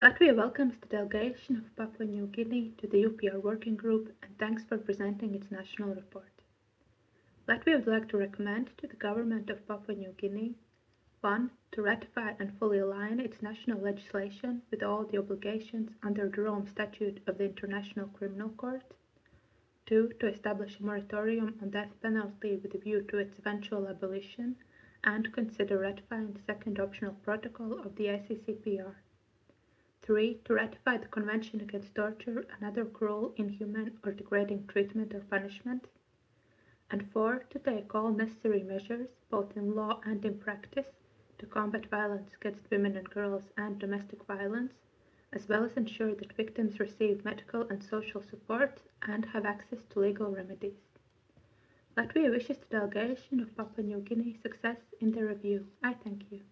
Latvia welcomes the delegation of Papua New Guinea to the UPR Working Group and thanks for presenting its national report. Latvia would like to recommend to the government of Papua New Guinea: 1. To ratify and fully align its national legislation with all the obligations under the Rome Statute of the International Criminal Court. 2. To establish a moratorium on death penalty with a view to its eventual abolition and consider ratifying the second optional protocol of the ICCPR. 3. To ratify the Convention Against Torture and other cruel, inhuman, or degrading treatment or punishment. And 4. To take all necessary measures, both in law and in practice, to combat violence against women and girls and domestic violence, as well as ensure that victims receive medical and social support and have access to legal remedies. Latvia wishes the delegation of Papua New Guinea success in their review. I thank you.